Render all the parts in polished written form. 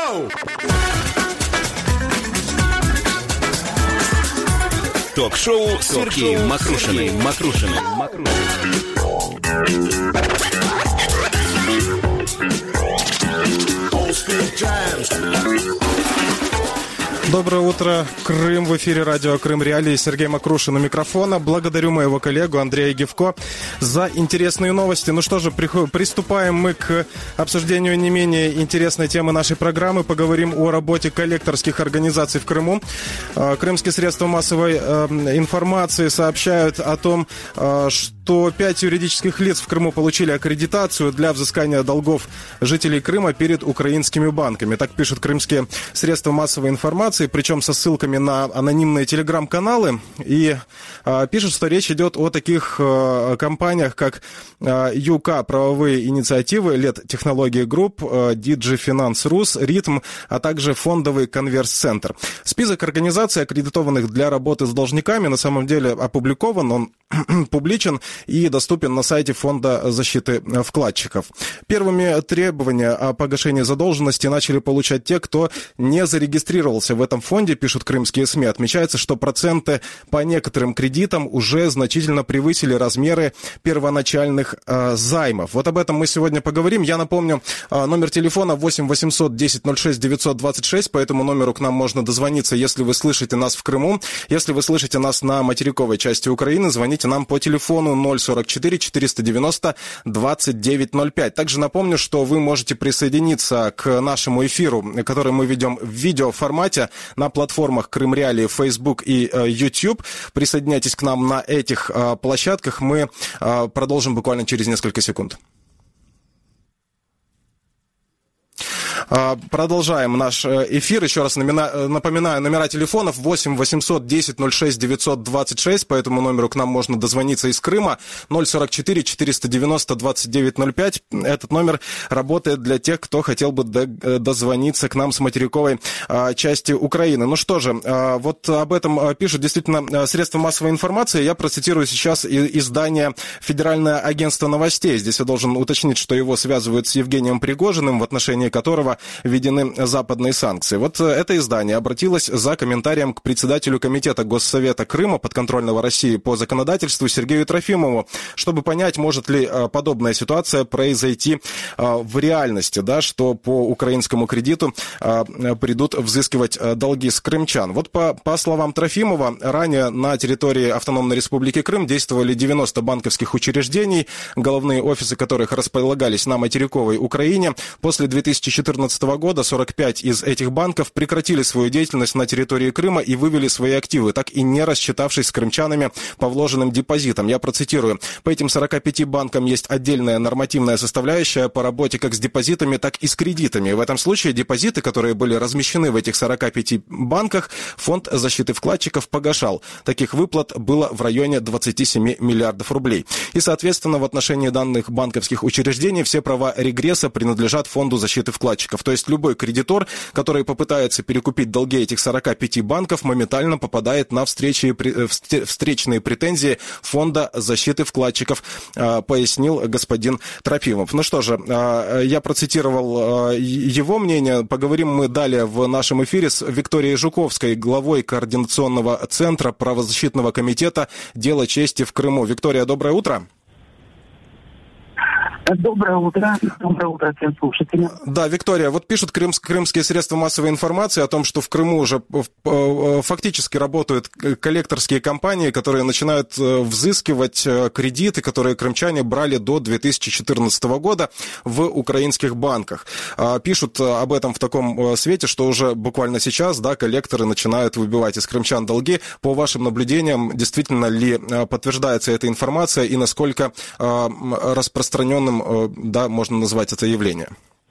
Ток-шоу Сергеем Макрушиным. Доброе утро, Крым. В эфире радио «Крым Реалии». Сергей Макрушин у микрофона. Благодарю моего коллегу Андрея Гевко за интересные новости. Ну что же, приступаем мы к обсуждению не менее интересной темы нашей программы. Поговорим о работе коллекторских организаций в Крыму. Крымские средства массовой информации сообщают о том, что 5 юридических лиц в Крыму получили аккредитацию для взыскания долгов жителей Крыма перед украинскими банками. Так пишут крымские средства массовой информации, причем со ссылками на анонимные телеграм-каналы. И пишут, что речь идет о таких компаниях, как ЮК «Правовые инициативы», ЛЕД Технологии Групп, Digi Finance Rus, Ритм, а также фондовый Конверс-центр. Список организаций, аккредитованных для работы с должниками, на самом деле опубликован, он публичен и доступен на сайте Фонда защиты вкладчиков. Первыми требования о погашении задолженности начали получать те, кто не зарегистрировался в этом фонде, пишут крымские СМИ. Отмечается, что проценты по некоторым кредитам уже значительно превысили размеры первоначальных займов. Вот об этом мы сегодня поговорим. Я напомню, номер телефона 8 800 10 06 926. По этому номеру к нам можно дозвониться, если вы слышите нас в Крыму. Если вы слышите нас на материковой части Украины, звоните нам по телефону 044 490 2905. Также напомню, что вы можете присоединиться к нашему эфиру, который мы ведем в видеоформате на платформах Крым Реалии, Facebook и YouTube. Присоединяйтесь к нам на этих площадках. Мы продолжим буквально через несколько секунд. Продолжаем наш эфир. Еще раз напоминаю, номера телефонов 8 800 10 06 926. По этому номеру к нам можно дозвониться из Крыма. 044 490 2905. Этот номер работает для тех, кто хотел бы дозвониться к нам с материковой части Украины. Ну что же, вот об этом пишут действительно средства массовой информации. Я процитирую сейчас издание «Федеральное агентство новостей». Здесь я должен уточнить, что его связывают с Евгением Пригожиным, в отношении которого введены западные санкции. Вот это издание обратилось за комментарием к председателю Комитета Госсовета Крыма, подконтрольного России по законодательству, Сергею Трофимову, чтобы понять, может ли подобная ситуация произойти в реальности, да, что по украинскому кредиту придут взыскивать долги с крымчан. Вот по словам Трофимова, ранее на территории Автономной Республики Крым действовали 90 банковских учреждений, головные офисы которых располагались на материковой Украине. После 2014 года 45 из этих банков прекратили свою деятельность на территории Крыма и вывели свои активы, так и не рассчитавшись с крымчанами по вложенным депозитам. Я процитирую. По этим 45 банкам есть отдельная нормативная составляющая по работе как с депозитами, так и с кредитами. В этом случае депозиты, которые были размещены в этих 45 банках, Фонд защиты вкладчиков погашал. Таких выплат было в районе 27 миллиардов рублей. И, соответственно, в отношении данных банковских учреждений все права регресса принадлежат Фонду защиты вкладчиков. То есть любой кредитор, который попытается перекупить долги этих 45 банков, моментально попадает на встречные претензии Фонда защиты вкладчиков, пояснил господин Трофимов. Ну что же, я процитировал его мнение. Поговорим мы далее в нашем эфире с Викторией Жуковской, главой Координационного центра правозащитного комитета «Дело чести в Крыму». Виктория, доброе утро. Доброе утро всем слушателям. Да, Виктория, вот пишут крымские средства массовой информации о том, что в Крыму уже фактически работают коллекторские компании, которые начинают взыскивать кредиты, которые крымчане брали до 2014 года в украинских банках. Пишут об этом в таком свете, что уже буквально сейчас, да, коллекторы начинают выбивать из крымчан долги. По вашим наблюдениям, действительно ли подтверждается эта информация и насколько распространенным, да, можно назвать это явление?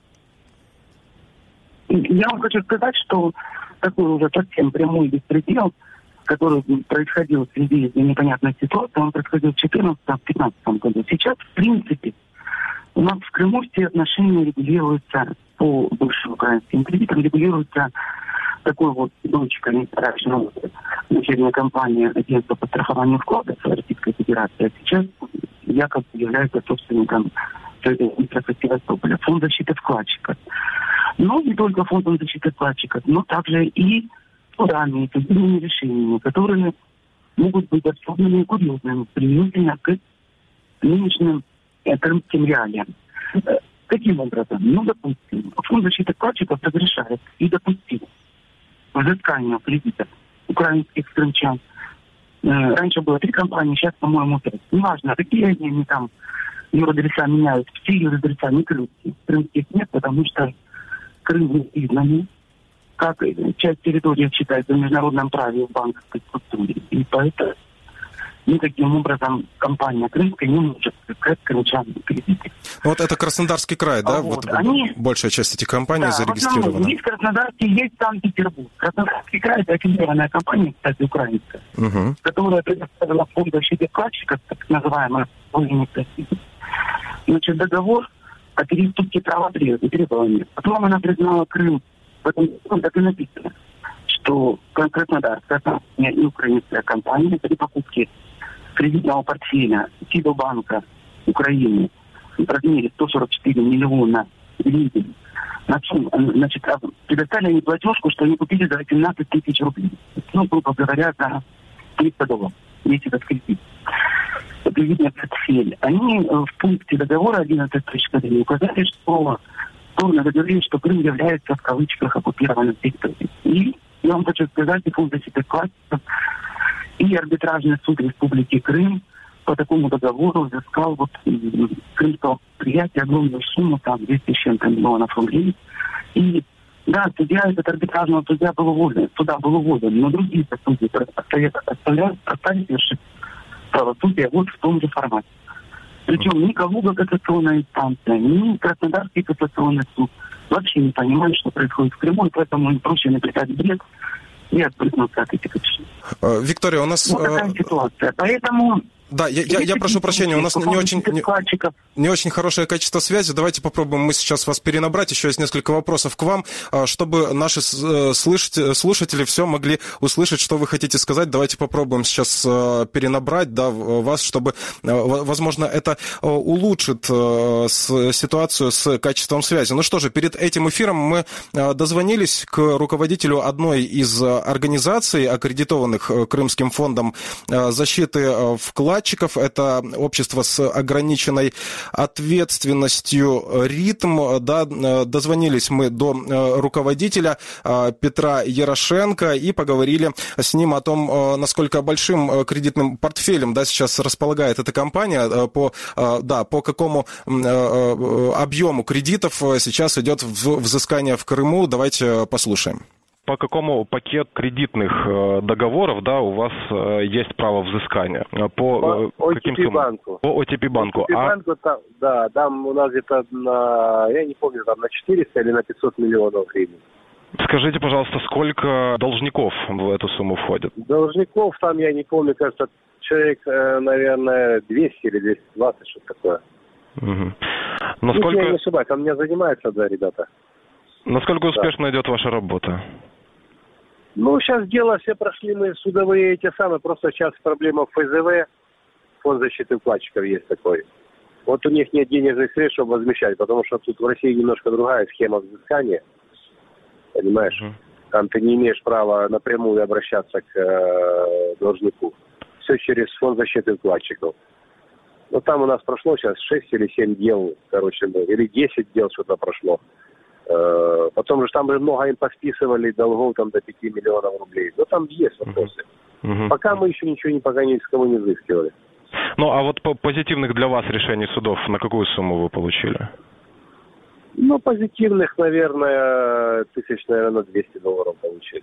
Я вам хочу сказать, что такой уже совсем прямой беспредел, который происходил в связи с непонятной ситуацией, он происходил в 2014-2015 году. Сейчас, в принципе, у нас в Крыму все отношения регулируются по бывшим украинским кредитам, регулируются такой вот дочкой учебная компания Агентства по страхованию вкладов Российской Федерации, а сейчас якобы является собственником Севастополя, Фонд защиты вкладчиков. Но не только фондом защиты вкладчиков, но также и судами, и судебными решениями, которые могут быть абсолютно курьезными применительно к нынешним крымским реалиям. Каким образом? Ну, допустим, фонд защиты вкладчиков разрешает и допустил взыскание кредитов украинских крымчан. Раньше было 3 компании, сейчас, по-моему, 5. Неважно, какие они там юридреса меняют, все юридреса не крымские. Крымских нет, потому что Крым не признан, как часть территории считается в международном праве в банковской структуре. И поэтому никаким образом компания крымская не может взыскать крымчанам кредиты. Вот это Краснодарский край, да? Они... Большая часть этих компаний да, зарегистрирована. В основном есть Краснодарский, есть Санкт-Петербург. Краснодарский край — это аффилированная компания, кстати, украинская, которая предоставила фонд защиты вкладчиков, так называемая значит, договор о переступке права требования. Потом она признала Крым. В этом так и написано, что Краснодарская и украинская компания при покупке кредитного портфеля Сибирбанка Украины в размере 144 миллиона гривен, значит, предоставили они платежку, что они купили за 18 тысяч рублей. Ну, грубо говоря, за $300, весь этот кредит. Кредитный портфель. Они в пункте договора 11.3 указали, что стороны договорились, что Крым является в кавычках оккупированной территорией. И я вам хочу сказать, и фонд защиты вкладчиков, и арбитражный суд Республики Крым по такому договору взыскал вот крымского предприятия огромную сумму, там 200 с чем-то миллионов рублей. И да, этот арбитражного судья был уволен, но другие судьи остались вершить правосудие вот в том же формате. Причем ни Калуга кассационная инстанция, ни Краснодарский кассационный суд вообще не понимают, что происходит в Крыму, и поэтому им проще написать бред и отпрыгнуться от этих решений. Виктория, у нас... Вот такая ситуация. Поэтому... Да, я прошу прощения, у нас не очень хорошее качество связи. Давайте попробуем мы сейчас вас перенабрать. Еще есть несколько вопросов к вам, чтобы наши слушатели все могли услышать, что вы хотите сказать. Давайте попробуем сейчас перенабрать, да, вас, чтобы, возможно, это улучшит ситуацию с качеством связи. Ну что же, перед этим эфиром мы дозвонились к руководителю одной из организаций, аккредитованных Крымским фондом защиты вкладчиков. Это общество с ограниченной ответственностью «Ритм». Да, дозвонились мы до руководителя Петра Ярошенко и поговорили с ним о том, насколько большим кредитным портфелем, да, сейчас располагает эта компания, по какому объему кредитов сейчас идет взыскание в Крыму. Давайте послушаем. По какому пакету кредитных договоров, да, у вас есть право взыскания? По OTP-банку. По OTP-банку. OTP-банку, там у нас где-то я не помню, там на 400 или на 500 миллионов гривен. Скажите, пожалуйста, сколько должников в эту сумму входит? Должников там, я не помню, кажется, человек, наверное, 200 или 220, что-то такое. Угу. Насколько... Я не ошибаюсь, там меня занимаются, да, ребята. Насколько успешно идет ваша работа? Ну, сейчас дело все прошли, мы судовые эти самые, просто сейчас проблема в ФЗВ, фонд защиты вкладчиков есть такой. Вот у них нет денежных средств, чтобы возмещать, потому что тут в России немножко другая схема взыскания, понимаешь? Там ты не имеешь права напрямую обращаться к должнику. Все через фонд защиты вкладчиков. Ну, там у нас прошло сейчас 6 или 7 дел, короче, или 10 дел что-то прошло. Потом же там же много им посписывали долгов там до 5 миллионов рублей. Ну, там есть вопросы. Пока мы еще ничего пока ни с кого не взыскивали. Ну, а вот позитивных для вас решений судов на какую сумму вы получили? Ну, позитивных, наверное, наверное, $200 получили.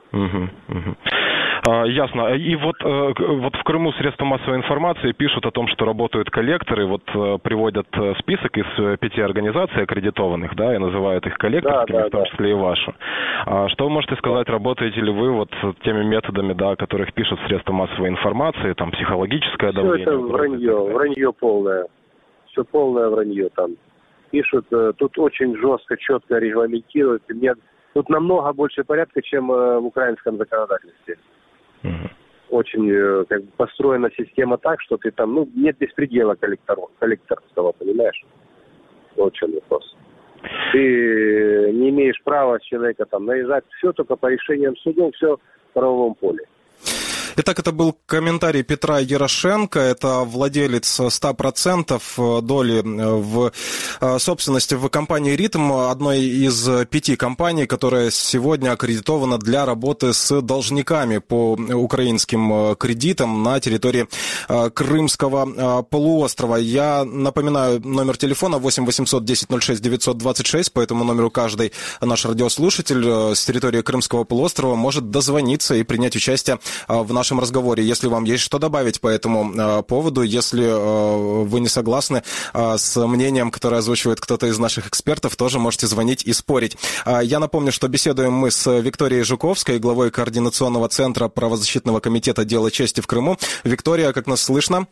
Ясно. И вот в Крыму средства массовой информации пишут о том, что работают коллекторы, вот приводят список из 5 организаций аккредитованных, да, и называют их коллекторскими, в том числе и вашу. Что вы можете сказать, работаете ли вы вот теми методами, да, о которых пишут средства массовой информации, там, психологическое давление? Все это вранье полное. Все полное вранье там. Пишут, тут очень жестко, четко регламентируют. Тут намного больше порядка, чем в украинском законодательстве. Очень построена система так, что ты там, нет беспредела коллекторского, понимаешь? Вот в чем вопрос. Ты не имеешь права с человека там наезжать. Все только по решениям судов, все в правовом поле. Итак, это был комментарий Петра Ярошенко. Это владелец 100% доли в собственности в компании «Ритм», одной из 5 компаний, которая сегодня аккредитована для работы с должниками по украинским кредитам на территории Крымского полуострова. Я напоминаю, номер телефона 8 800 10 06 926. По этому номеру каждый наш радиослушатель с территории Крымского полуострова может дозвониться и принять участие в нашем разговоре. Если вам есть что добавить по этому поводу, если вы не согласны с мнением, которое озвучивает кто-то из наших экспертов, тоже можете звонить и спорить. Я напомню, что беседуем мы с Викторией Жуковской, главой Координационного центра правозащитного комитета «Дело чести» в Крыму. Виктория, как нас слышно?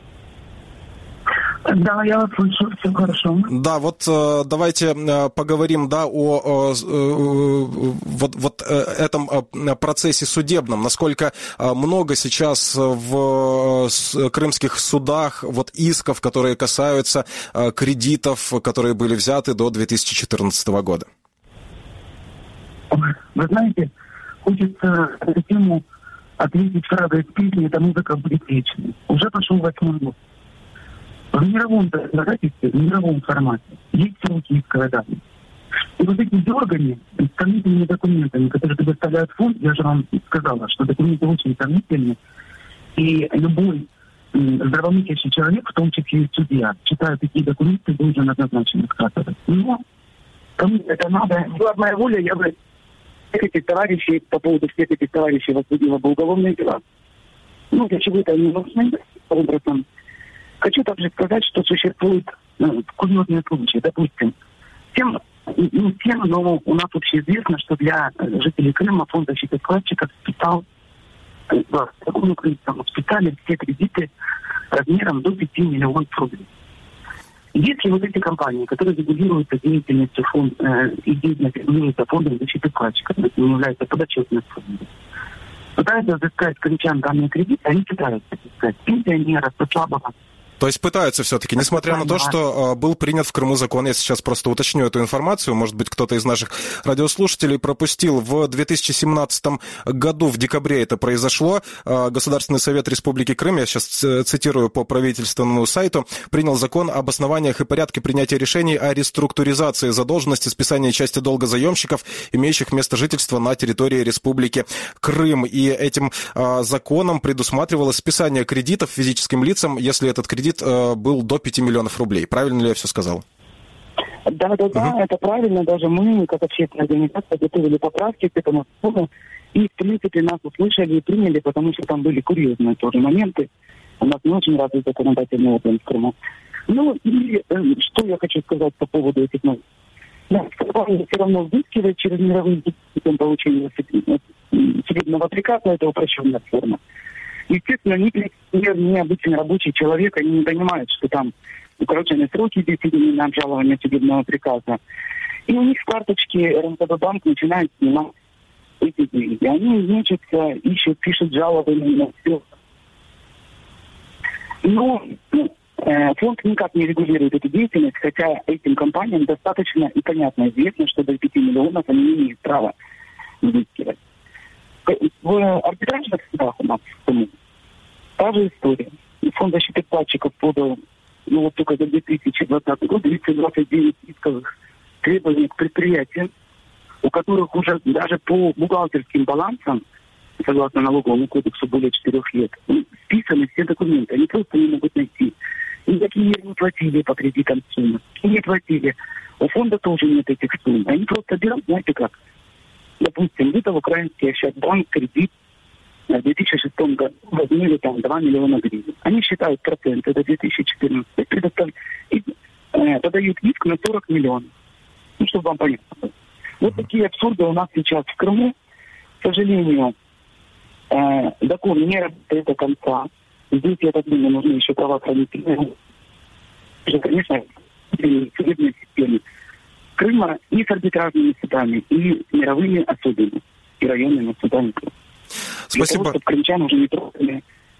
Да, я вас слышу, все хорошо. Да, вот давайте поговорим, да, о этом процессе судебном. Насколько много сейчас в крымских судах вот исков, которые касаются кредитов, которые были взяты до 2014 года? Вы знаете, хочется эту тему ответить фразой из песни «Эта музыка будет вечной». Уже пошел 8-й год. В мировом законодательстве, в мировом формате есть сроки исковой давности. И вот эти дергания с сомнительными документами, которые предоставляет фонд, я же вам сказала, что документы очень сомнительны, и любой здравомыслящий человек, в том числе и судья, читая такие документы, должен однозначно отказывать. Но кому это надо, была моя воля, я бы всех этих товарищей, по поводу всех этих товарищей возбудила бы уголовные дела. Ну, для чего-то они нужны, образом. Хочу также сказать, что существует курьезные случаи. Допустим, всем, но у нас общеизвестно, что для жителей Крыма фонд защиты вкладчиков списал в таком украинском списали все кредиты размером до 5 миллионов рублей. Если вот эти компании, которые регулируются деятельностью фонда и деятельность регулируется фондом защиты вкладчиков, это не является подотчетностью фонда, пытаются взыскать крымчан данные кредиты, они пытаются взыскать пенсионеров, слабого. То есть пытаются все-таки, несмотря на то, что был принят в Крыму закон, я сейчас просто уточню эту информацию, может быть, кто-то из наших радиослушателей пропустил, в 2017 году, в декабре это произошло, Государственный совет Республики Крым, я сейчас цитирую по правительственному сайту, принял закон об основаниях и порядке принятия решений о реструктуризации задолженности, списании части долга заемщиков, имеющих место жительства на территории Республики Крым. И этим законом предусматривалось списание кредитов физическим лицам, если этот кредит был до 5 миллионов рублей. Правильно ли я все сказал? Да, это правильно. Даже мы, как общественная организация, готовили поправки к этому закону. И, в принципе, нас услышали и приняли, потому что там были курьезные тоже моменты. У нас не очень развит законодательный орган в Крыму. Ну, и что я хочу сказать по поводу этих новых. Да, все равно взыскивать через мировые путем получения судебного приказа, это упрощенная форма. Естественно, ни обычный рабочий человек, они не понимают, что там укороченные сроки действительно на обжалование судебного приказа. И у них с карточки РНТБ-банк начинает снимать эти деньги. Они мечутся, ищут, пишут жалобы на все. Но фонд никак не регулирует эту деятельность, хотя этим компаниям достаточно и понятно известно, что до 5 миллионов они не имеют права взыскивать. В арбитражных судах у нас в Крыму та же история. Фонд защиты вкладчиков подал, вот только за 2020 год 229 исковых требований к предприятиям, у которых уже даже по бухгалтерским балансам, согласно налоговому кодексу, более 4 лет, списаны все документы. Они просто не могут найти. Никакие не платили по кредитам суммы. Не платили. У фонда тоже нет этих сумм. Они просто берут, знаете как, допустим, где-то в украинский Ощадбанк кредит в 2006 году в размере 2 миллиона гривен. Они считают проценты до 2014 и подают иск на 40 миллионов. Ну, чтобы вам понятно было. Вот такие абсурды у нас сейчас в Крыму. К сожалению, закон не работает до конца. Здесь, я так думаю, нужны еще правоохранительные. Конечно, судебные системы Крыма и с арбитражными судами, и с мировыми особенно, и районными судами. Спасибо. Для того, чтобы крымчан уже не трогали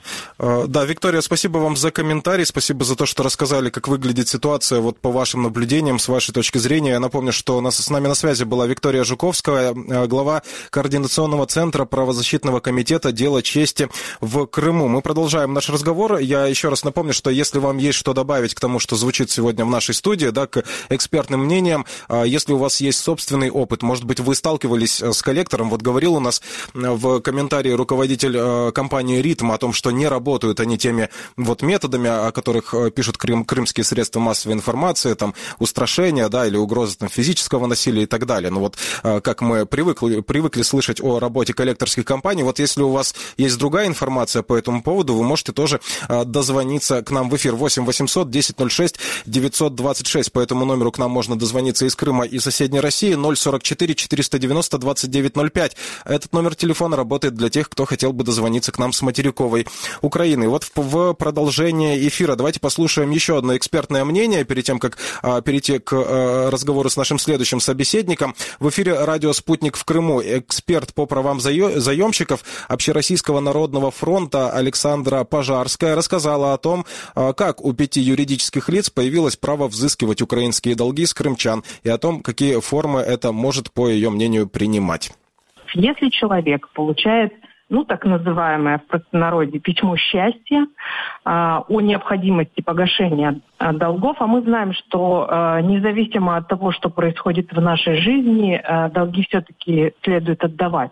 Да, Виктория, спасибо вам за комментарий, спасибо за то, что рассказали, как выглядит ситуация вот по вашим наблюдениям, с вашей точки зрения. Я напомню, что с нами на связи была Виктория Жуковская, глава Координационного центра правозащитного комитета «Дело чести» в Крыму. Мы продолжаем наш разговор. Я еще раз напомню, что если вам есть что добавить к тому, что звучит сегодня в нашей студии, да, к экспертным мнениям, если у вас есть собственный опыт, может быть, вы сталкивались с коллектором, вот говорил у нас в комментарии руководитель компании «Ритм» о том, что не работают они теми вот методами, о которых пишут крымские средства массовой информации, там, устрашения, да, или угрозы там, физического насилия и так далее. Ну вот, как мы привыкли слышать о работе коллекторских компаний, вот если у вас есть другая информация по этому поводу, вы можете тоже дозвониться к нам в эфир 8 800 10 06 926. По этому номеру к нам можно дозвониться из Крыма и соседней России 044 490 2905. Этот номер телефона работает для тех, кто хотел бы дозвониться к нам с материковой Украины. Вот в продолжение эфира давайте послушаем еще одно экспертное мнение перед тем, как перейти к разговору с нашим следующим собеседником. В эфире радио «Спутник» в Крыму эксперт по правам заемщиков Общероссийского народного фронта Александра Пожарская рассказала о том, как у 5 юридических лиц появилось право взыскивать украинские долги с крымчан и о том, какие формы это может, по ее мнению, принимать. Если человек получает, так называемое в простонародье письмо счастья о необходимости погашения долгов, а мы знаем, что независимо от того, что происходит в нашей жизни, долги все-таки следует отдавать.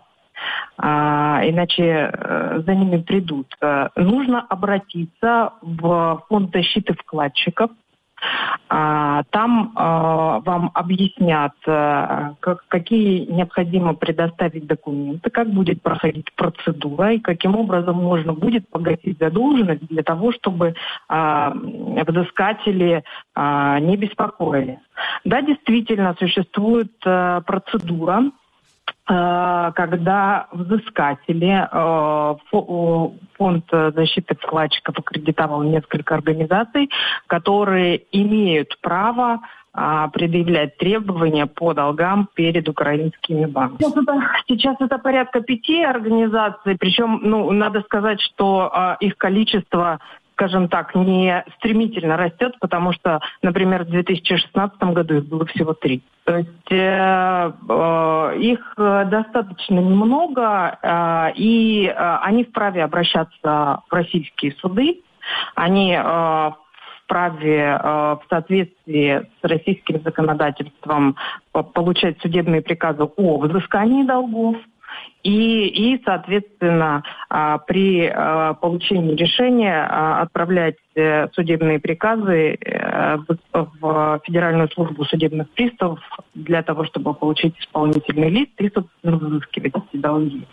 Иначе за ними придут. Нужно обратиться в фонд защиты вкладчиков. Там вам объяснят, какие необходимо предоставить документы, как будет проходить процедура и каким образом можно будет погасить задолженность для того, чтобы взыскатели не беспокоили. Да, действительно, существует процедура, когда взыскатели, фонд защиты вкладчиков аккредитовал несколько организаций, которые имеют право предъявлять требования по долгам перед украинскими банками. Сейчас это порядка 5 организаций, причем, надо сказать, что их количество, скажем так, не стремительно растет, потому что, например, в 2016 году их было всего 3. То есть их достаточно немного, и они вправе обращаться в российские суды, они вправе в соответствии с российским законодательством получать судебные приказы о взыскании долгов. И, соответственно, при получении решения отправлять судебные приказы в Федеральную службу судебных приставов для того, чтобы получить исполнительный лист и, собственно, взыскивать эти долги.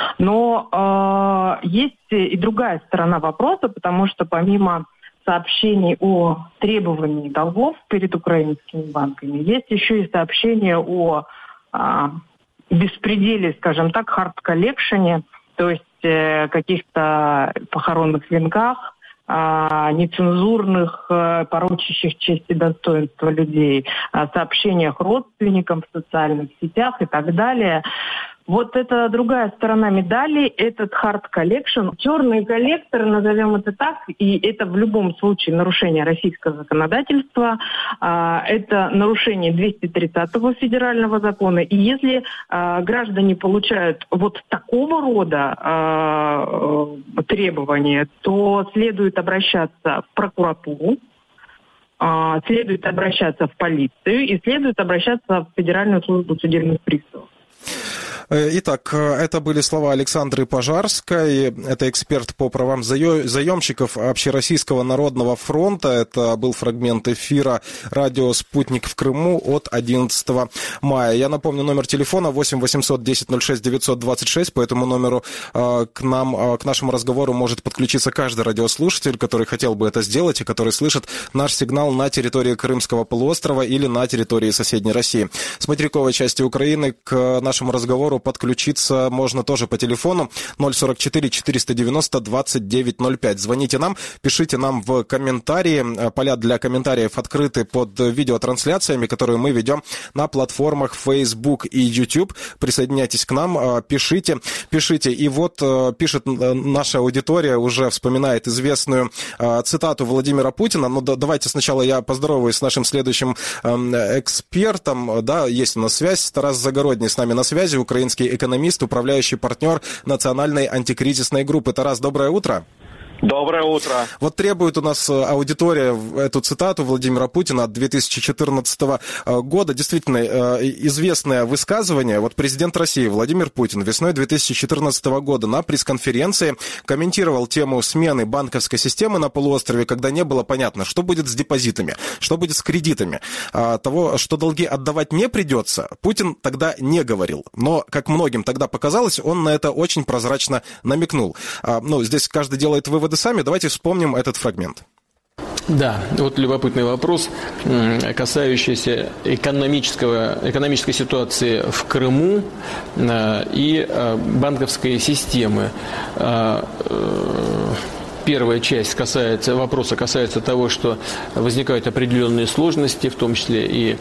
Но есть и другая сторона вопроса, потому что помимо сообщений о требовании долгов перед украинскими банками, есть еще и сообщения о беспределе, скажем так, хард-коллекшене, то есть каких-то похоронных венках, нецензурных, порочащих честь и достоинство людей, сообщениях родственникам в социальных сетях и так далее. Вот это другая сторона медали, этот hard collection. Черные коллекторы, назовем это так, и это в любом случае нарушение российского законодательства, это нарушение 230-го федерального закона. И если граждане получают вот такого рода требования, то следует обращаться в прокуратуру, следует обращаться в полицию и следует обращаться в Федеральную службу судебных приставов. Итак, это были слова Александры Пожарской, это эксперт по правам заемщиков Общероссийского народного фронта. Это был фрагмент эфира радио «Спутник» в Крыму от 11 мая. Я напомню, номер телефона 8 800 10 06 926. По этому номеру к нашему разговору может подключиться каждый радиослушатель, который хотел бы это сделать и который слышит наш сигнал на территории Крымского полуострова или на территории соседней России. С материковой части Украины к нашему разговору разговору подключиться можно тоже по телефону 044 490 2905. Звоните нам, пишите нам в комментарии. Поля для комментариев открыты под видеотрансляциями, которые мы ведем на платформах Facebook и YouTube. Присоединяйтесь к нам, пишите. И вот пишет наша аудитория, уже вспоминает известную цитату Владимира Путина. Но давайте сначала я поздороваюсь с нашим следующим экспертом. Да, есть у нас связь. Тарас Загородний с нами на связи, украинский экономист, управляющий партнер Национальной антикризисной группы. Тарас, доброе утро. Доброе утро. Вот требует у нас аудитория эту цитату Владимира Путина от 2014 года. Действительно, известное высказывание. Вот президент России Владимир Путин весной 2014 года на пресс-конференции комментировал тему смены банковской системы на полуострове, когда не было понятно, что будет с депозитами, что будет с кредитами. Того, что долги отдавать не придется, Путин тогда не говорил. Но, как многим тогда показалось, он на это очень прозрачно намекнул. Здесь каждый делает выводы сами. Давайте вспомним этот фрагмент. Да, вот любопытный вопрос, касающийся экономической ситуации в Крыму и банковской системы. Первая часть вопроса касается того, что возникают определенные сложности, в том числе и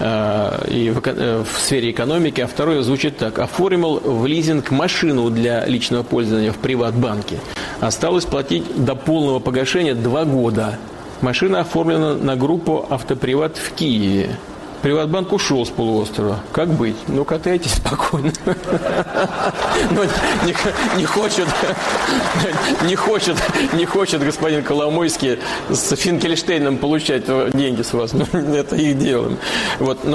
в сфере экономики. А второе звучит так. Оформил в лизинг машину для личного пользования в Приватбанке. Осталось платить до полного погашения 2 года. Машина оформлена на группу «Автоприват» в Киеве. Приватбанк ушел с полуострова. Как быть? Ну, катайтесь спокойно. Не хочет господин Коломойский с Финкельштейном получать деньги с вас. Это их дело. Вот.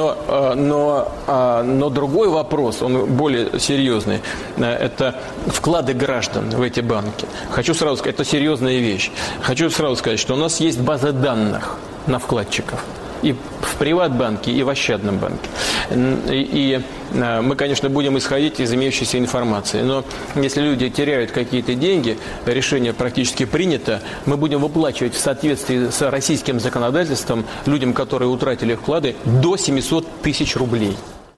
Но другой вопрос, он более серьезный. Это вклады граждан в эти банки. Хочу сразу сказать, это серьезная вещь. Хочу сразу сказать, что у нас есть база данных на вкладчиков. И в Приватбанке, и в Ощадном банке. И мы, конечно, будем исходить из имеющейся информации. Но если люди теряют какие-то деньги, решение практически принято, мы будем выплачивать в соответствии с российским законодательством людям, которые утратили вклады, до 700 тысяч рублей.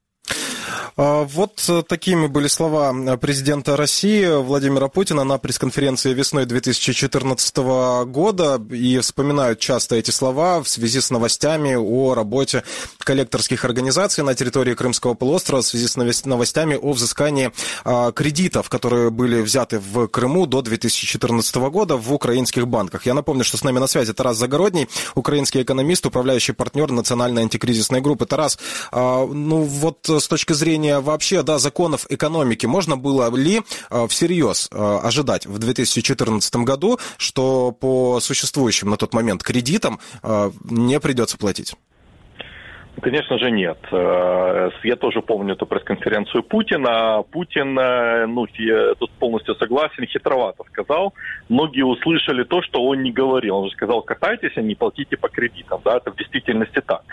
Вот такими были слова президента России Владимира Путина на пресс-конференции весной 2014 года. И вспоминают часто эти слова в связи с новостями о работе коллекторских организаций на территории Крымского полуострова, в связи с новостями о взыскании кредитов, которые были взяты в Крыму до 2014 года в украинских банках. Я напомню, что с нами на связи Тарас Загородний, украинский экономист, управляющий партнер Национальной антикризисной группы. Тарас, с точки зрения вообще, законов экономики, можно было ли всерьез ожидать в 2014 году, что по существующим на тот момент кредитам не придется платить? Конечно же, нет. Я тоже помню эту пресс-конференцию Путина. Путин, я тут полностью согласен, хитровато сказал. Многие услышали то, что он не говорил. Он же сказал, катайтесь, а не платите по кредитам. Да, это в действительности так.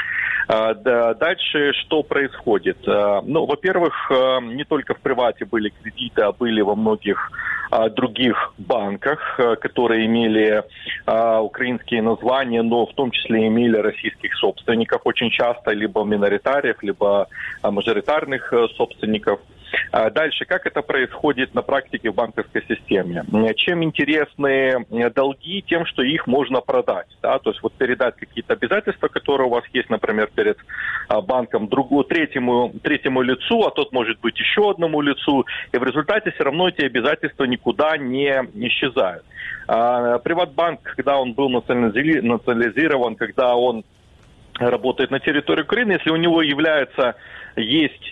Дальше что происходит? Во-первых, не только в Привате были кредиты, а были во многих других банках, которые имели украинские названия, но в том числе имели российских собственников очень часто, либо миноритариев, либо мажоритарных собственников. Дальше, как это происходит на практике в банковской системе? Чем интересны долги? Тем, что их можно продать. Да? То есть передать какие-то обязательства, которые у вас есть, например, перед банком третьему лицу, а тот может быть еще одному лицу, и в результате все равно эти обязательства никуда не исчезают. Приватбанк, когда он был национализирован, когда он работает на территории Украины, если у него есть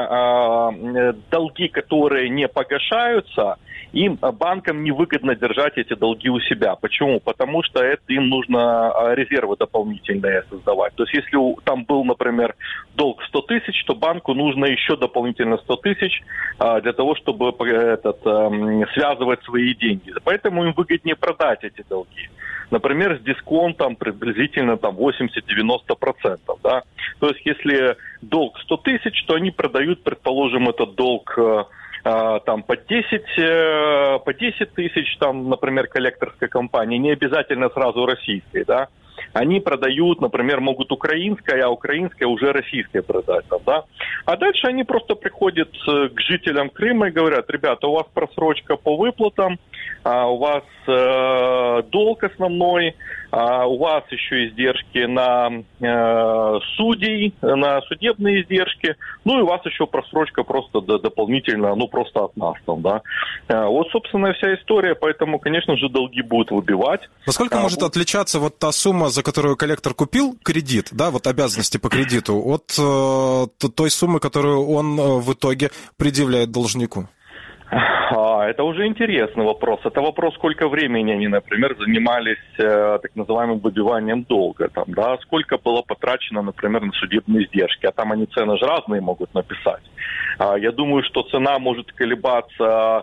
долги, которые не погашаются, им, банкам, невыгодно держать эти долги у себя. Почему? Потому что им нужно резервы дополнительные создавать. То есть если там был, например, долг 100 тысяч, то банку нужно еще дополнительно 100 тысяч для того, чтобы связывать свои деньги. Поэтому им выгоднее продать эти долги. Например, с дисконтом приблизительно 80-90%. Да? То есть если долг 100 тысяч, то они продают, предположим, этот долг по 10 тысяч, например, коллекторской компании, не обязательно сразу российской, да. они продают, например, могут украинское, а украинское уже российское продать. Да? А дальше они просто приходят к жителям Крыма и говорят: ребята, у вас просрочка по выплатам, у вас долг основной, у вас еще издержки на судей, на судебные издержки, ну и у вас еще просрочка просто дополнительно, ну просто от нас там, да. Вот, собственно, вся история, поэтому, конечно же, долги будут выбивать. Насколько может отличаться вот та сумма, за которую коллектор купил кредит, да, вот обязанности по кредиту, от той суммы, которую он в итоге предъявляет должнику? Это уже интересный вопрос. Это вопрос, сколько времени они, например, занимались так называемым выбиванием долга. Там, да? Сколько было потрачено, например, на судебные издержки. А там они цены же разные могут написать. Я думаю, что цена может колебаться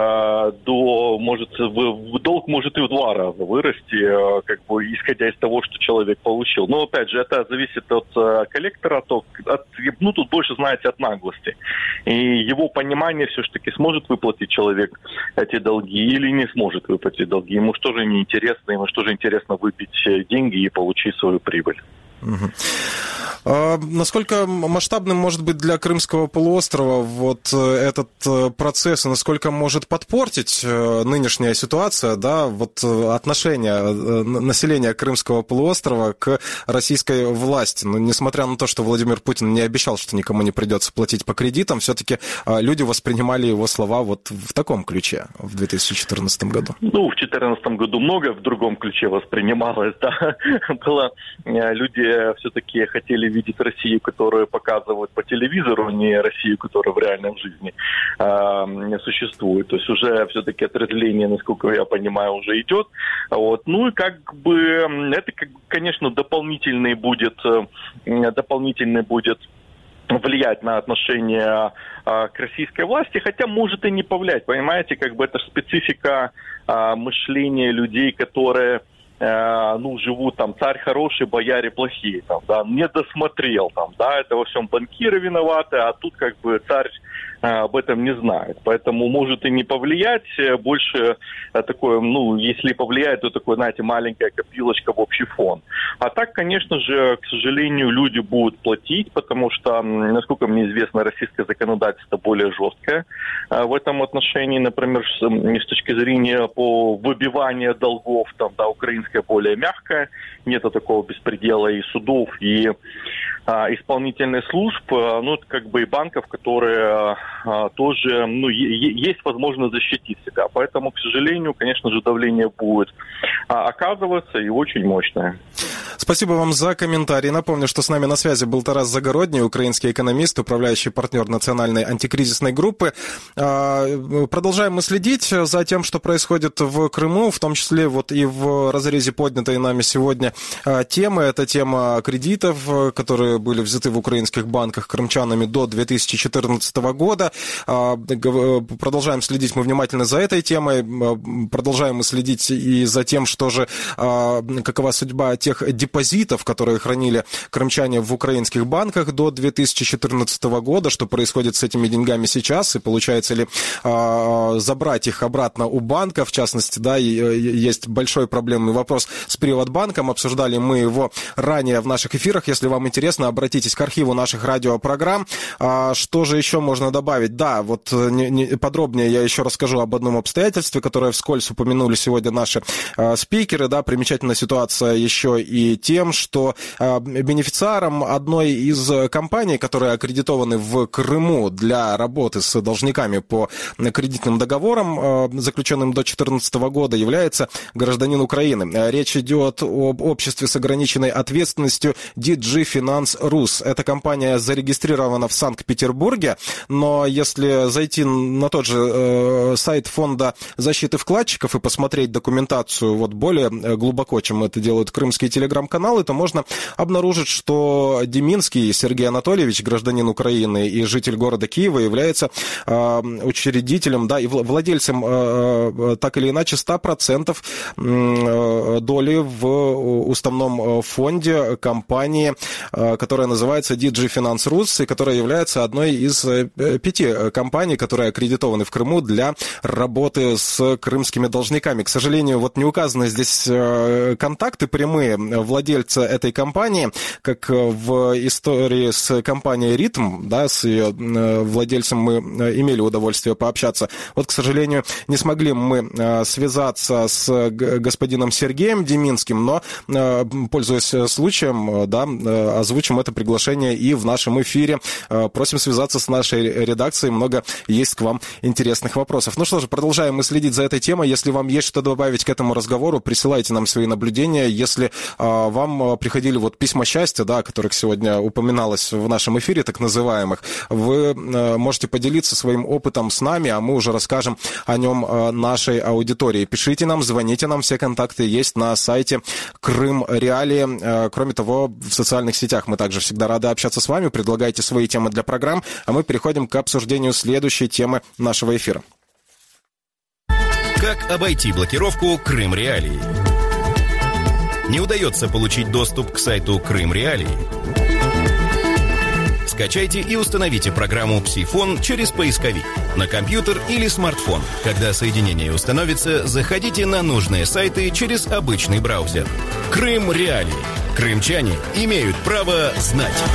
долг может и в 2 раза вырасти, как бы исходя из того, что человек получил. Но опять же, это зависит от коллектора, тут больше, знаете, от наглости. И его понимание все-таки, сможет выплатить человек эти долги или не сможет выплатить долги. Ему что же не интересно, ему что же интересно выбить деньги и получить свою прибыль. Угу. Насколько масштабным может быть для Крымского полуострова вот этот процесс, и насколько может подпортить нынешняя ситуация, да, вот отношение населения Крымского полуострова к российской власти? Но несмотря на то, что Владимир Путин не обещал, что никому не придется платить по кредитам, все-таки люди воспринимали его слова вот в таком ключе в 2014 году. Ну, в 2014 году много в другом ключе воспринималось, да. Люди все-таки хотели видеть Россию, которую показывают по телевизору, не Россию, которая в реальной жизни существует. То есть уже все-таки отрезвление, насколько я понимаю, уже идет. Вот. Ну и как бы это, конечно, дополнительный будет влиять на отношение к российской власти, хотя может и не повлиять, понимаете, как бы это специфика мышления людей, которые живут там, царь хороший, бояре плохие, там, да, не досмотрел, там, да, это во всем банкиры виноваты, а тут как бы царь об этом не знает. Поэтому может и не повлиять, больше такое, если повлияет, то такое, знаете, маленькая копилочка в общий фон. А так, конечно же, к сожалению, люди будут платить, потому что, насколько мне известно, российское законодательство более жесткое в этом отношении, например, с точки зрения по выбиванию долгов, там, да, украинское более мягкое, нету такого беспредела и судов, и исполнительных служб, как бы и банков, которые тоже, есть возможность защитить себя. Поэтому, к сожалению, конечно же, давление будет оказываться и очень мощное. Спасибо вам за комментарий. Напомню, что с нами на связи был Тарас Загородний, украинский экономист, управляющий партнер национальной антикризисной группы. Продолжаем мы следить за тем, что происходит в Крыму, в том числе вот и в разрезе поднятой нами сегодня темы. Это тема кредитов, которые были взяты в украинских банках крымчанами до 2014 года. Продолжаем следить мы внимательно за этой темой. Продолжаем мы следить и за тем, что же, какова судьба тех депозитов, которые хранили крымчане в украинских банках до 2014 года, что происходит с этими деньгами сейчас, и получается ли забрать их обратно у банка, в частности, да, есть большой проблемный вопрос с Приватбанком, обсуждали мы его ранее в наших эфирах, если вам интересно, обратитесь к архиву наших радиопрограмм. Что же еще можно добавить? Да, вот подробнее я еще расскажу об одном обстоятельстве, которое вскользь упомянули сегодня наши спикеры, да, примечательная ситуация еще и тем, что бенефициаром одной из компаний, которые аккредитованы в Крыму для работы с должниками по кредитным договорам, заключенным до 2014 года, является гражданин Украины. Речь идет об обществе с ограниченной ответственностью DG Finance Rus. Эта компания зарегистрирована в Санкт-Петербурге, но если зайти на тот же сайт Фонда защиты вкладчиков и посмотреть документацию вот более глубоко, чем это делают крымские телеграм-каналы, то можно обнаружить, что Деминский Сергей Анатольевич, гражданин Украины и житель города Киева, является учредителем, да, и владельцем так или иначе 100% доли в уставном фонде компании, которая называется DG Finance Rus, и которая является одной из 5 компаний, которые аккредитованы в Крыму для работы с крымскими должниками. К сожалению, вот не указаны здесь контакты прямые владельца этой компании, как в истории с компанией «Ритм», да, с ее владельцем мы имели удовольствие пообщаться. Вот, к сожалению, не смогли мы связаться с господином Сергеем Деминским, но, пользуясь случаем, да, озвучим это приглашение и в нашем эфире. Просим связаться с нашей редакцией, много есть к вам интересных вопросов. Ну что же, продолжаем мы следить за этой темой. Если вам есть что добавить к этому разговору, присылайте нам свои наблюдения. Если вам приходили вот письма счастья, да, о которых сегодня упоминалось в нашем эфире, так называемых, вы можете поделиться своим опытом с нами, а мы уже расскажем о нем нашей аудитории. Пишите нам, звоните нам, все контакты есть на сайте Крым Реалии. Кроме того, в социальных сетях мы также всегда рады общаться с вами. Предлагайте свои темы для программ, а мы переходим к обсуждению следующей темы нашего эфира. Как обойти блокировку Крым Реалии? Не удается получить доступ к сайту Крым Реалии? Скачайте и установите программу «Псифон» через поисковик на компьютер или смартфон. Когда соединение установится, заходите на нужные сайты через обычный браузер. Крым Реалии. Крымчане имеют право знать.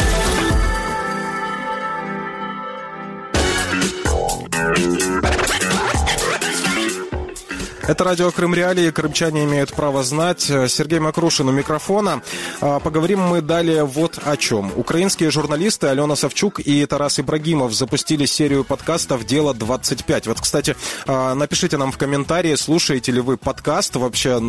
Это радио Крым Реалии, крымчане имеют право знать. Сергей Макрушин у микрофона. Поговорим мы далее вот о чем. Украинские журналисты Алена Савчук и Тарас Ибрагимов запустили серию подкастов «Дело 25». Вот, кстати, напишите нам в комментарии, слушаете ли вы подкаст вообще,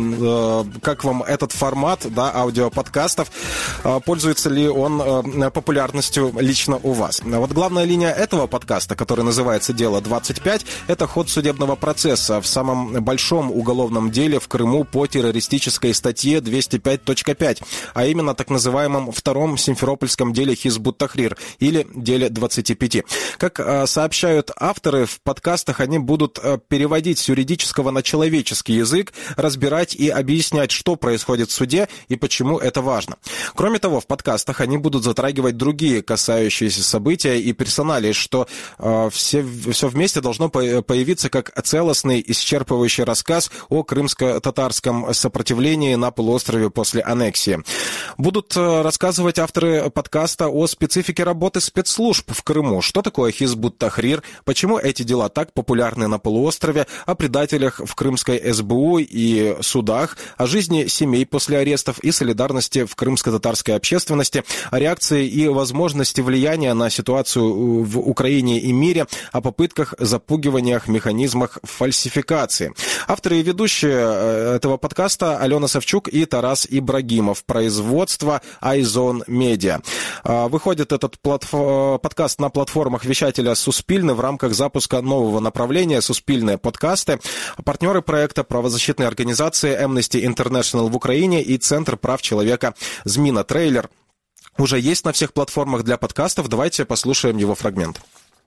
как вам этот формат, да, аудиоподкастов, пользуется ли он популярностью лично у вас. Вот главная линия этого подкаста, который называется «Дело 25», это ход судебного процесса в самом большом уголовном деле в Крыму по террористической статье 205.5, а именно так называемом втором симферопольском деле Хизбут-Тахрир или деле 25. Как сообщают авторы, в подкастах они будут переводить с юридического на человеческий язык, разбирать и объяснять, что происходит в суде и почему это важно. Кроме того, в подкастах они будут затрагивать другие касающиеся события и персоналии, что все вместе должно появиться как целостный, исчерпывающий рассказ о крымско-татарском сопротивлении на полуострове после аннексии. Будут рассказывать авторы подкаста о специфике работы спецслужб в Крыму. Что такое Хизбут-Тахрир, почему эти дела так популярны на полуострове, о предателях в крымской СБУ и судах, о жизни семей после арестов и солидарности в крымско-татарской общественности, о реакции и возможности влияния на ситуацию в Украине и мире, о попытках, запугиваниях, механизмах фальсификации. Авторы и ведущие этого подкаста Алена Савчук и Тарас Ибрагимов. Производство iZone Media. Выходит этот подкаст на платформах вещателя Суспильны в рамках запуска нового направления «Суспильные подкасты». Партнеры проекта — правозащитные организации Amnesty International в Украине и Центр прав человека «Змина Трейлер». Уже есть на всех платформах для подкастов. Давайте послушаем его фрагмент.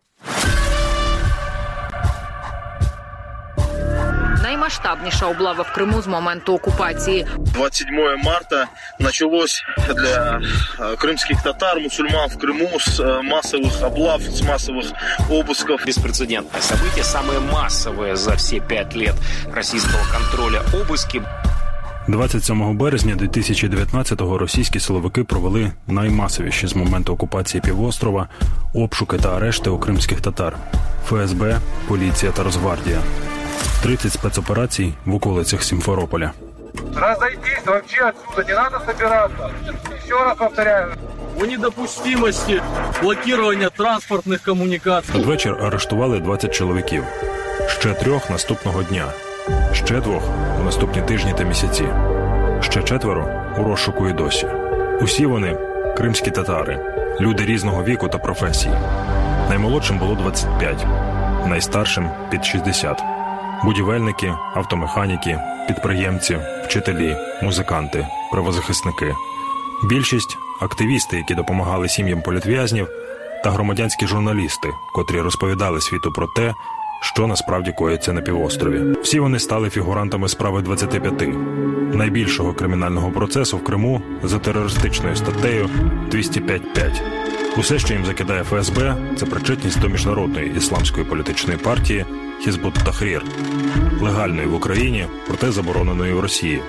Наймасштабніша облава в Криму з моменту окупації. 27 марта началось для крымских татар, мусульман в Крыму с массовых облав, с массовых обысков. Беспрецедентное событие, самое массовое за все 5 лет российского контроля обыски. 27 березня 2019-го російські силовики провели наймасовіші з моменту окупації півострова обшуки та арешти у кримських татар. ФСБ, поліція та Росгвардія. 30 спецопераций в околицях Симферополя. Разойтись вообще отсюда, не надо собираться. Еще раз повторяю. О недопустимости блокирования транспортных коммуникаций. Надвечір арештували 20 чоловіків. Ще 3 наступного дня. Ще 2 у наступні тижні та місяці. Ще 4 у розшуку і досі. Усі вони – кримські татари, люди різного віку та професій. Наймолодшим було 25, найстаршим – під 60. Будівельники, автомеханіки, підприємці, вчителі, музиканти, правозахисники. Більшість – активісти, які допомагали сім'ям політв'язнів, та громадянські журналісти, котрі розповідали світу про те, що насправді коїться на півострові. Всі вони стали фігурантами справи 25, найбільшого кримінального процесу в Криму за терористичною статтею 205.5. Усе, що їм закидає ФСБ, це причетність до міжнародної ісламської політичної партії Хізбут-Тахрір, легальної в Україні, проте забороненої в Росії.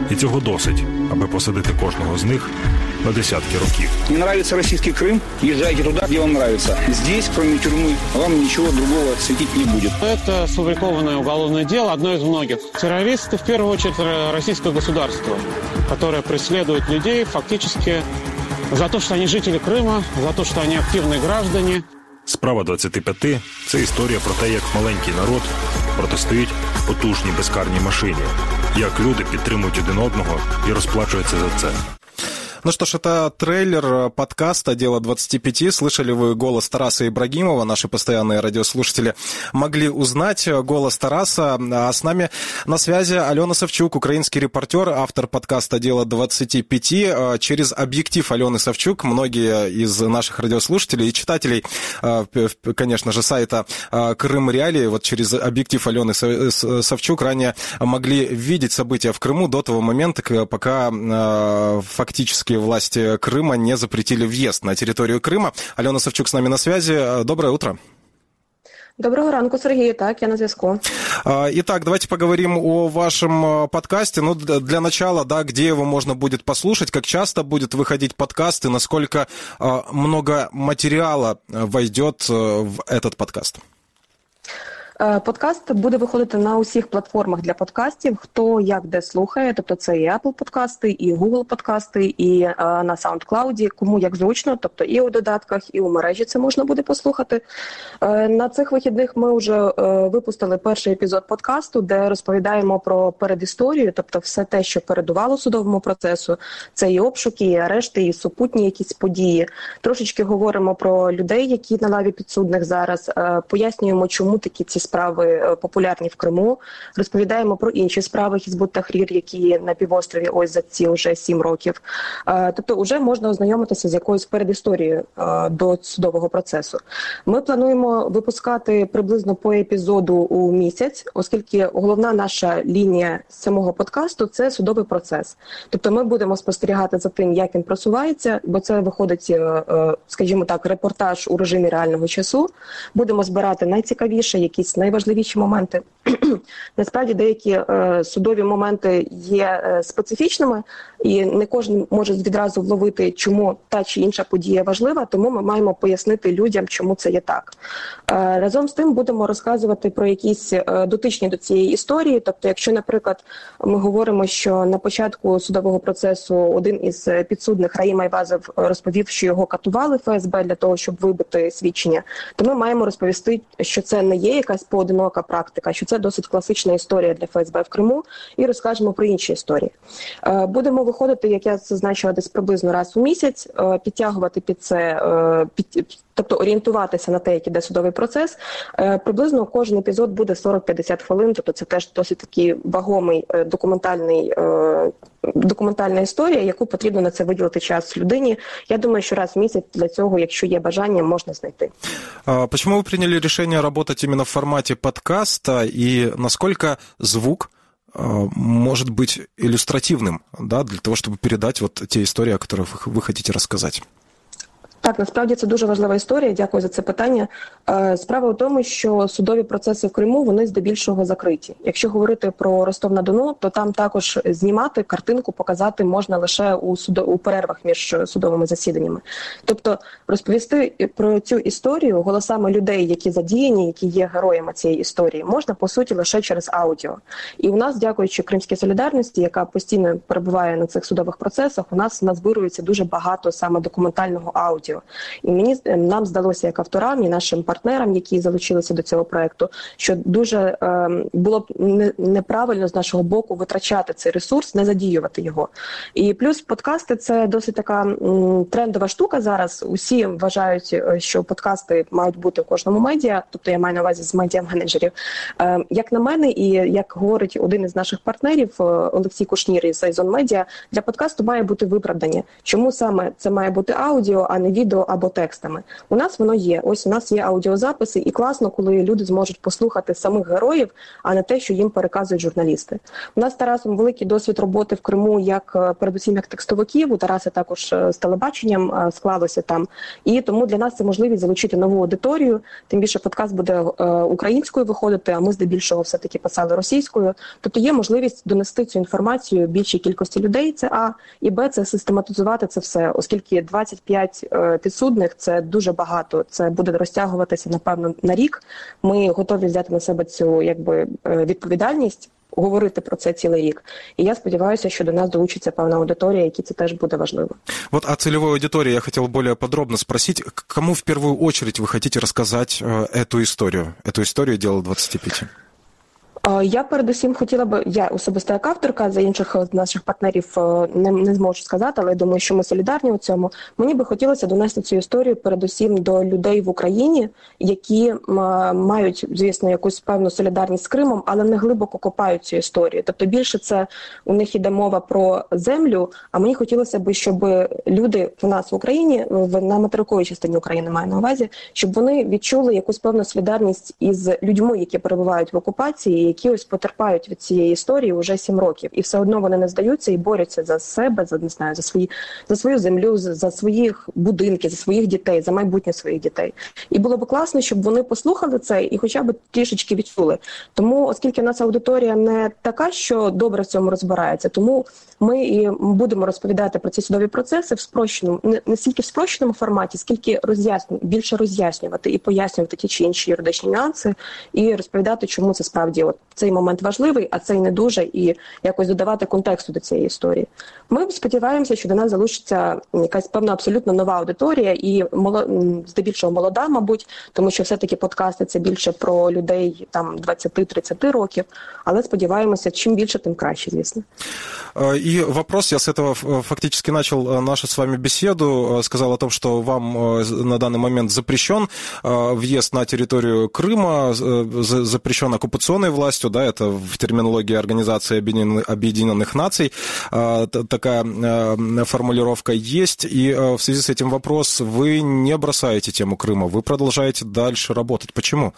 І цього досить, аби посадити кожного з них на десятки років. Не нравится российский Крым? Езжайте туда, где вам нравится. Здесь, кроме тюрьмы, вам ничего другого светить не будет. Это сфабрикованное уголовное дело, одно из многих. Террористы, в первую очередь, российское государство, которое преследует людей фактически за то, что они жители Крыма, за то, что они активные граждане. Справа 25 – це історія про те, як маленький народ протистоїть потужній безкарній машині, як люди підтримують один одного і розплачуються за це. Ну что ж, это трейлер подкаста «Дело 25». Слышали вы голос Тараса Ибрагимова, наши постоянные радиослушатели могли узнать голос Тараса. А с нами на связи Алена Савчук, украинский репортер, автор подкаста «Дело 25». Через объектив Алены Савчук многие из наших радиослушателей и читателей, конечно же, сайта «Крым Реалии», вот через объектив Алены Савчук ранее могли видеть события в Крыму до того момента, пока фактически власти Крыма не запретили въезд на территорию Крыма. Алена Савчук с нами на связи. Доброе утро. Доброго ранку, Сергей. Так, я на связку. Итак, давайте поговорим о вашем подкасте. Ну, для начала, да, где его можно будет послушать, как часто будет выходить подкаст и насколько много материала войдет в этот подкаст? Подкаст буде виходити на усіх платформах для подкастів, хто як де слухає, тобто це і Apple подкасти, і Google подкасти, і на SoundCloud, кому як зручно, тобто і у додатках, і у мережі це можна буде послухати. На цих вихідних ми вже випустили перший епізод подкасту, де розповідаємо про передісторію, тобто все те, що передувало судовому процесу, це і обшуки, і арешти, і супутні якісь події. Трошечки говоримо про людей, які на лаві підсудних зараз, пояснюємо, чому такі ці справи популярні в Криму, розповідаємо про інші справи Хізбут Тахрір, які на півострові ось за ці вже 7 років. Тобто вже можна ознайомитися з якоюсь передісторією до судового процесу. Ми плануємо випускати приблизно по епізоду у місяць, оскільки головна наша лінія самого подкасту – це судовий процес. Тобто ми будемо спостерігати за тим, як він просувається, бо це виходить, скажімо так, репортаж у режимі реального часу. Будемо збирати найцікавіше, якісь найважливіші моменти. Насправді деякі судові моменти є специфічними, і не кожен може відразу вловити, чому та чи інша подія важлива, тому ми маємо пояснити людям, чому це є так. Разом з тим будемо розказувати про якісь дотичні до цієї історії, тобто якщо, наприклад, ми говоримо, що на початку судового процесу один із підсудних, Раїм Айвазов, розповів, що його катували ФСБ для того, щоб вибити свідчення, то ми маємо розповісти, що це не є якась поодинока практика, що це досить класична історія для ФСБ в Криму, і розкажемо про інші історії. Будемо виходити, як я зазначила, десь приблизно раз у місяць, підтягувати під це, тобто орієнтуватися на те, як іде судовий процес. Приблизно кожен епізод буде 40-50 хвилин, тобто це теж досить такий вагомий документальна історія, яку потрібно на це виділити час людині. Я думаю, що раз в місяць для цього, якщо є бажання, можна знайти. Почему вы приняли решение работать именно в формате подкаста, и насколько звук может быть иллюстративным, да, для того, чтобы передать вот те истории, о которых вы хотите рассказать? Так, насправді це дуже важлива історія, дякую за це питання. Справа у тому, що судові процеси в Криму, вони здебільшого закриті. Якщо говорити про Ростов-на-Дону, то там також знімати, картинку показати можна лише у перервах між судовими засіданнями. Тобто розповісти про цю історію голосами людей, які задіяні, які є героями цієї історії, можна, по суті, лише через аудіо. І у нас, дякуючи Кримській солідарності, яка постійно перебуває на цих судових процесах, у нас назбирується дуже багато саме документального аудіо. І нам здалося, як авторам і нашим партнерам, які залучилися до цього проєкту, що дуже було б неправильно з нашого боку витрачати цей ресурс, не задіювати його. І плюс подкасти – це досить така трендова штука зараз. Усі вважають, що подкасти мають бути в кожному медіа, тобто я маю на увазі з медіа-менеджерів. Як на мене, і як говорить один із наших партнерів, Олексій Кушнір із Айзон Медіа, для подкасту має бути виправдання. Чому саме це має бути аудіо, а не відео або текстами. У нас воно є. Ось у нас є аудіозаписи, і класно, коли люди зможуть послухати самих героїв, а не те, що їм переказують журналісти. У нас з Тарасом великий досвід роботи в Криму, передусім як текстовиків. У Тараса також з телебаченням склалося там. І тому для нас це можливість залучити нову аудиторію. Тим більше подкаст буде українською виходити, а ми здебільшого все-таки писали російською. Тобто є можливість донести цю інформацію більшій кількості людей, це А. І Б – це систематизувати це все, оскільки 25 підсудних – це дуже багато. Це буде розтягуватися, напевно, на рік. Ми готові взяти на себе цю відповідальність, говорити про це цілий рік. І я сподіваюся, що до нас долучиться певна аудиторія, якій це теж буде важливо. Вот о целевой аудитории я хотел более подробно спросить. Кому в первую очередь вы хотите рассказать эту историю? Эту историю «Дело 25». Я передусім хотіла би, я особисто як авторка, за інших наших партнерів не зможу сказати, але я думаю, що ми солідарні у цьому. Мені би хотілося донести цю історію передусім до людей в Україні, які мають, звісно, якусь певну солідарність з Кримом, але не глибоко копають цю історію. Тобто більше це у них іде мова про землю, а мені хотілося б, щоб люди в нас в Україні, на материковій частині України маю на увазі, щоб вони відчули якусь певну солідарність із людьми, які перебувають в окупації, які ось потерпають від цієї історії вже 7 років. І все одно вони не здаються і борються за себе, за свою землю, за своїх будинки, за своїх дітей, за майбутнє своїх дітей. І було б класно, щоб вони послухали це і хоча б трішечки відчули. Тому, оскільки в нас аудиторія не така, що добре в цьому розбирається, тому ми і будемо розповідати про ці судові процеси в спрощеному, не стільки в спрощеному форматі, скільки більше роз'яснювати і пояснювати ті чи інші юридичні нюанси і розповідати, чому це справді цей момент важливий, а цей не дуже, і якось додавати контексту до цієї історії. Ми сподіваємося, що до нас залучиться якась певна абсолютно нова аудиторія і здебільшого молода, мабуть, тому що все-таки подкасти – це більше про людей там 20-30 років, але сподіваємося, чим більше, тим краще, звісно. И вопрос, я с этого фактически начал нашу с вами беседу, сказал о том, что вам на данный момент запрещен въезд на территорию Крыма, запрещен оккупационной властью, да, это в терминологии Организации Объединенных Наций такая формулировка есть, и в связи с этим вопрос, вы не бросаете тему Крыма, вы продолжаете дальше работать. Почему?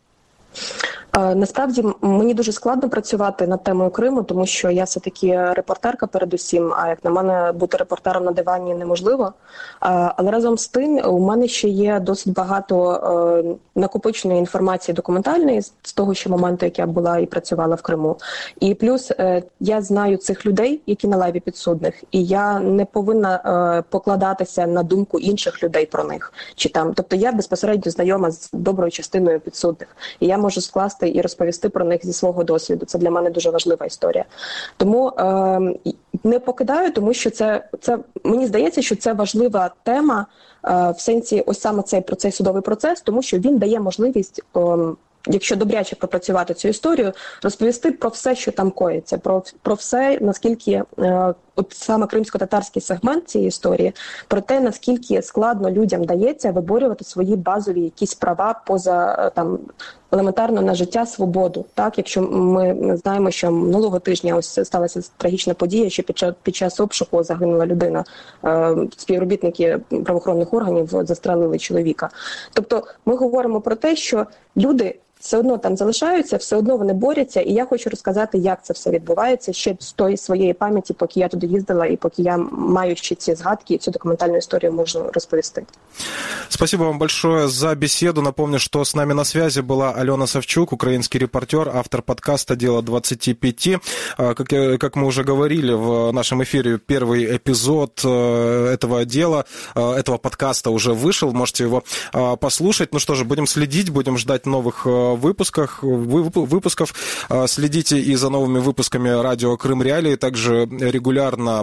Насправді, мені дуже складно працювати над темою Криму, тому що я все-таки репортерка передусім, а як на мене, бути репортером на дивані неможливо. Але разом з тим, у мене ще є досить багато накопиченої інформації документальної з того ще моменту, як я була і працювала в Криму. І плюс я знаю цих людей, які на лаві підсудних, і я не повинна покладатися на думку інших людей про них. Тобто я безпосередньо знайома з доброю частиною підсудних, і я можу скласти і розповісти про них зі свого досвіду. Це для мене дуже важлива історія. Тому не покидаю, тому що це мені здається, що це важлива тема в сенсі ось саме цей судовий процес, тому що він дає можливість, якщо добряче пропрацювати цю історію, розповісти про все, що там коїться, про все, наскільки от саме кримсько-татарський сегмент цієї історії, про те, наскільки складно людям дається виборювати свої базові якісь права поза елементарно на життя, свободу. Так, якщо ми знаємо, що минулого тижня ось сталася трагічна подія, що під час обшуку загинула людина, співробітники правоохоронних органів застрелили чоловіка. Тобто ми говоримо про те, що люди все одно там залишаються, все одно вони борються, і я хочу розказати, як це все відбувається ще з тої своєї пам'яті, поки я туди їздила і поки я маю ще ці згадки, цю документальну історію можу розповісти. Спасибо вам большое за беседу. Напомню, что с нами на связи была Алена Савчук, украинский репортер, автор подкаста «Дело 25». Как мы уже говорили в нашем эфире, первый эпизод этого дела, этого подкаста уже вышел, можете его послушать. Ну что же, будем следить, будем ждать новых выпусков. Следите и за новыми выпусками радио «Крым Реалии». Также регулярно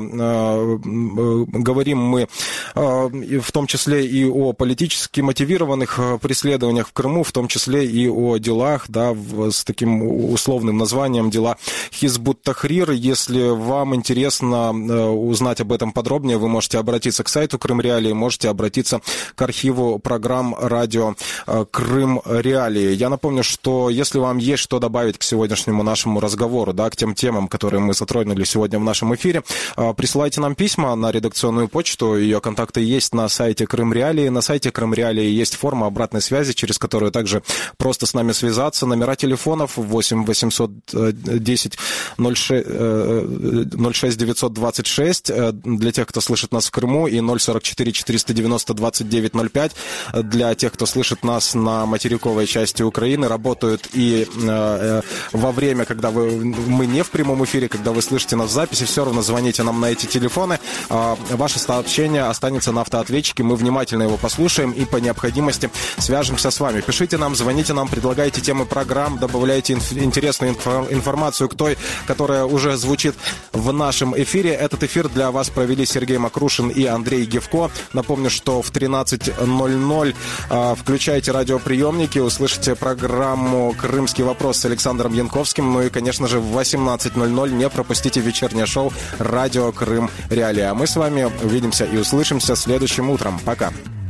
говорим мы в том числе и о политически мотивированных преследованиях в Крыму, в том числе и о делах, да, с таким условным названием «Дела Хизбут-Тахрир». Если вам интересно узнать об этом подробнее, вы можете обратиться к сайту «Крым Реалии», можете обратиться к архиву программ радио «Крым Реалии». Реалии. Я напомню, что если вам есть что добавить к сегодняшнему нашему разговору, да, к тем темам, которые мы затронули сегодня в нашем эфире, присылайте нам письма на редакционную почту. Ее контакты есть на сайте Крым Реалии. На сайте Крым Реалии есть форма обратной связи, через которую также просто с нами связаться. Номера телефонов 8 810 06 926 для тех, кто слышит нас в Крыму, и 044 490 29 05 для тех, кто слышит нас на материковой части Украины. Работают и во время, когда мы не в прямом эфире, когда вы слышите нас в записи, все равно звоните нам на эти телефоны. Ваше сообщение останется на автоответчике, мы внимательно его послушаем и по необходимости свяжемся с вами. Пишите нам, звоните нам, предлагайте темы программ, добавляйте интересную информацию к той, которая уже звучит в нашем эфире. Этот эфир для вас провели Сергей Макрушин и Андрей Гевко. Напомню, что в 13:00 включайте радиоприемники, услышите программу «Крымский вопрос» с Александром Янковским. Ну и, конечно же, в 18:00 не пропустите вечернее шоу «Радио Крым Реалии». А мы с вами увидимся и услышимся следующим утром. Пока.